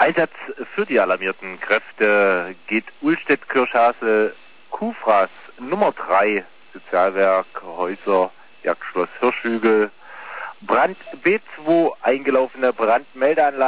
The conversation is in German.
Einsatz für die alarmierten Kräfte geht Ullstedt-Kirchhase, Kufras Nummer 3, Sozialwerk, Häuser, Jagdschloss Hirschhügel, Brand B2, eingelaufene Brandmeldeanlage.